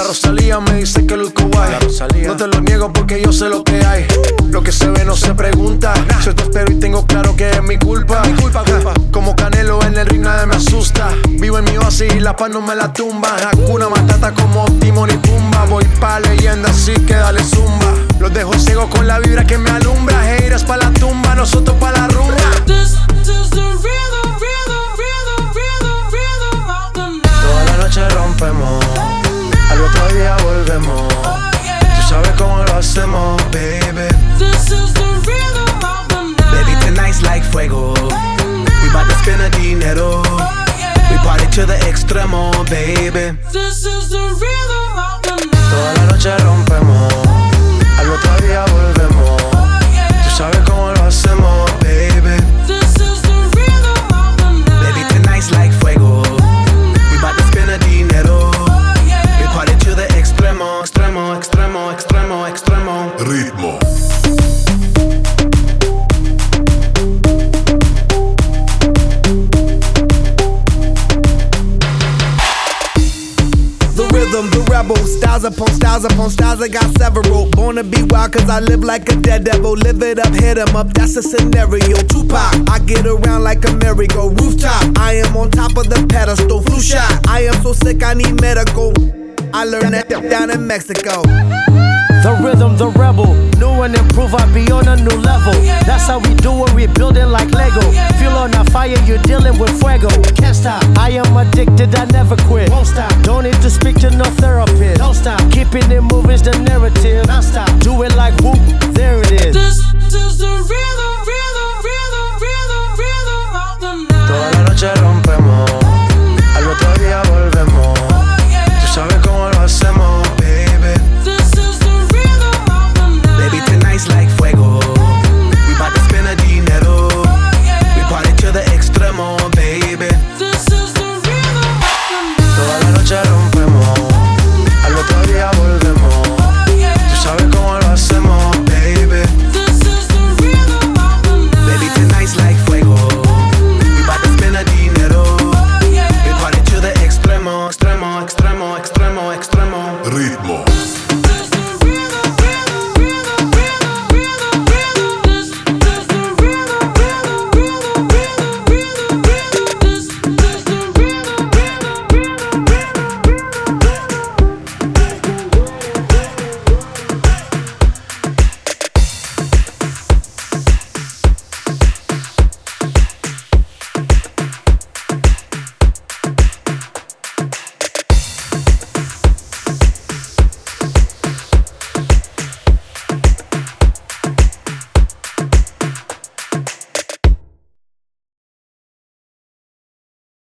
La Rosalía me dice que luzco guay. No te lo niego porque yo sé lo que hay. Lo que se ve no se pregunta. Yo te espero y tengo claro que es mi culpa. Como Canelo en el ring nadie me asusta. Vivo en mi oasis y la paz no me la tumba. Hakuna Matata como Timon y Pumba. Voy pa' leyenda así que dale zumba. Los dejo ciego con la vibra que me alumbra. Haters pa' la tumba, nosotros pa' la rumba. This is the rhythm, rhythm, rhythm, rhythm, rhythm of the night. Toda la noche rompemos, al otro día volvemos. Tú sabes cómo lo hacemos, baby. This is the rhythm of the night. Baby, tonight's like fuego. We bout to spend a dinero. We party to the extremo, baby. This is the rhythm of the night. Toda la noche rompemos, al otro día volvemos. Tú sabes cómo lo hacemos, baby. This is the rhythm of the night. Baby, tonight's like fuego. We bout to spend a dinero. We party to the extremo, extremo, extremo, extremo, extremo. Ritmo. The rebel, styles upon styles upon styles, I got several. Born to be wild cause I live like a dead devil. Live it up, hit 'em up, that's a scenario. Tupac, I get around like a merry-go. Rooftop, I am on top of the pedestal. Flu shot, I am so sick I need medical. I learned that down in Mexico. The rhythm, the rebel. New and improve, I be on a new level. That's how we do it, we building like Lego. Feel on a fire, you're dealing with fuego. Can't stop, I am addicted, I never quit. Won't stop, don't need to speak to no therapist. Don't stop, keeping it moving's the narrative. Non stop, do it like whoop,